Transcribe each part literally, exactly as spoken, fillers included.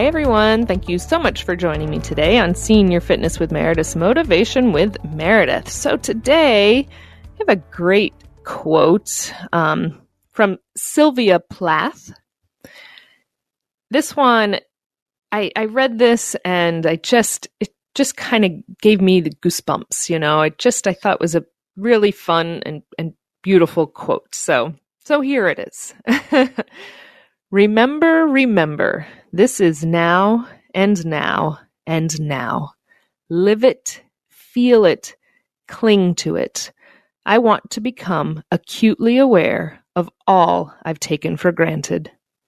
Hi, everyone. Thank you so much for joining me today on Senior Fitness with Meredith, Motivation with Meredith. So today, I have a great quote um, from Sylvia Plath. This one, I, I read this and I just, it just kind of gave me the goosebumps, you know. I just, I thought was a really fun and, and beautiful quote. So, so here it is. Remember, remember, this is now and now and now. Live it, feel it, cling to it. I want to become acutely aware of all I've taken for granted.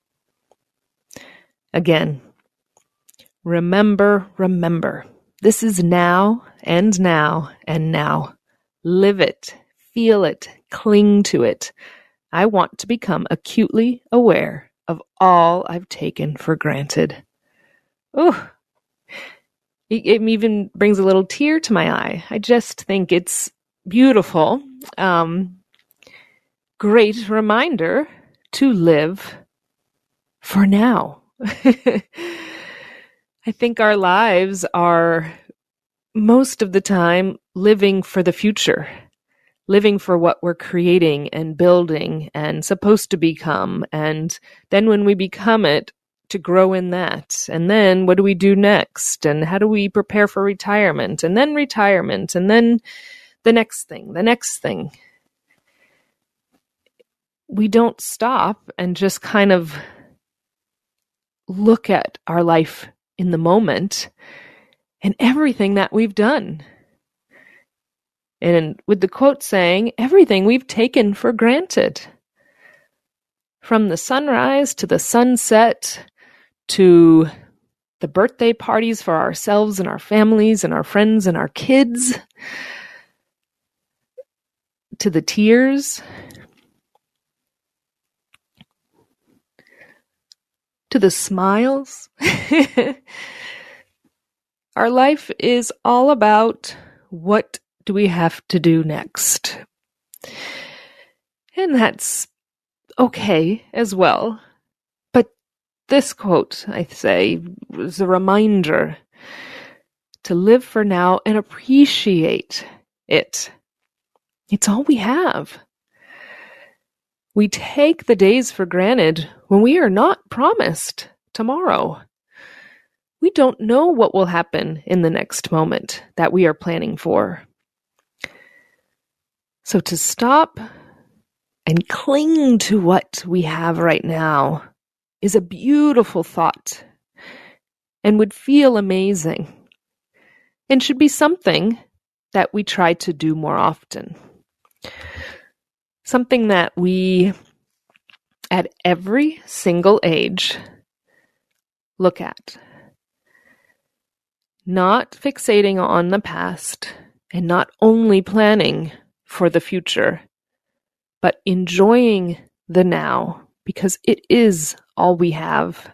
Again, remember, remember, this is now and now and now. Live it, feel it, cling to it. I want to become acutely aware of all I've taken for granted. Oh, it, it even brings a little tear to my eye. I just think it's beautiful. Um, great reminder to live for now. I think our lives are most of the time living for the future. Living for what we're creating and building and supposed to become. And then when we become it, to grow in that. And then what do we do next? And how do we prepare for retirement? And then retirement. And then the next thing, the next thing. We don't stop and just kind of look at our life in the moment and everything that we've done. And with the quote saying, everything we've taken for granted. From the sunrise to the sunset, to the birthday parties for ourselves and our families and our friends and our kids, to the tears, to the smiles. Our life is all about what do we have to do next? And that's okay as well. But this quote, I say, was a reminder to live for now and appreciate it. It's all we have. We take the days for granted when we are not promised tomorrow. We don't know what will happen in the next moment that we are planning for. So to stop and cling to what we have right now is a beautiful thought and would feel amazing and should be something that we try to do more often. Something that we, at every single age, look at. Not fixating on the past and not only planning for the future, but enjoying the now, because it is all we have.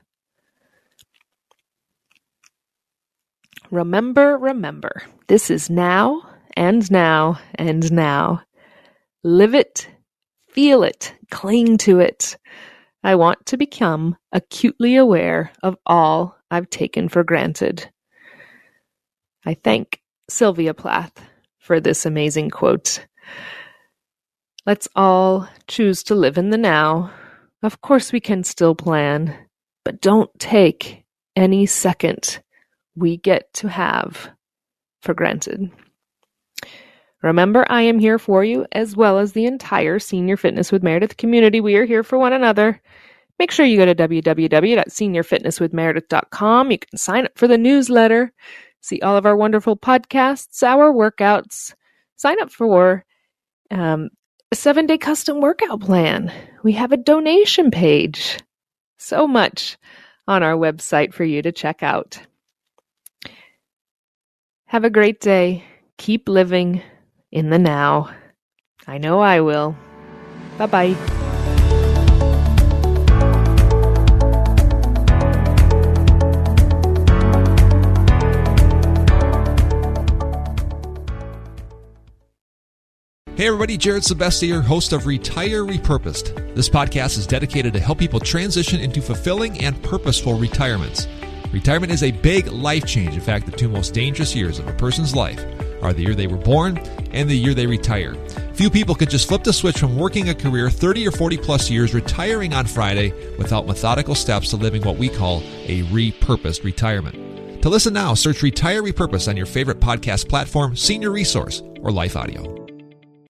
Remember, remember, this is now and now and now. Live it, feel it, cling to it. I want to become acutely aware of all I've taken for granted. I thank Sylvia Plath for this amazing quote. Let's all choose to live in the now. Of course we can still plan, but don't take any second we get to have for granted. Remember, I am here for you, as well as the entire Senior Fitness with Meredith community. We are here for one another. Make sure you go to w w w dot senior fitness with meredith dot com. You can sign up for the newsletter, see all of our wonderful podcasts, our workouts. Sign up for um, a seven-day custom workout plan. We have a donation page. So much on our website for you to check out. Have a great day. Keep living in the now. I know I will. Bye-bye. Hey everybody, Jared Sebestier, host of Retire Repurposed. This podcast is dedicated to help people transition into fulfilling and purposeful retirements. Retirement is a big life change. In fact, the two most dangerous years of a person's life are the year they were born and the year they retire. Few people could just flip the switch from working a career thirty or forty plus years, retiring on Friday without methodical steps to living what we call a repurposed retirement. To listen now, search Retire Repurposed on your favorite podcast platform, Senior Resource, or Life Audio.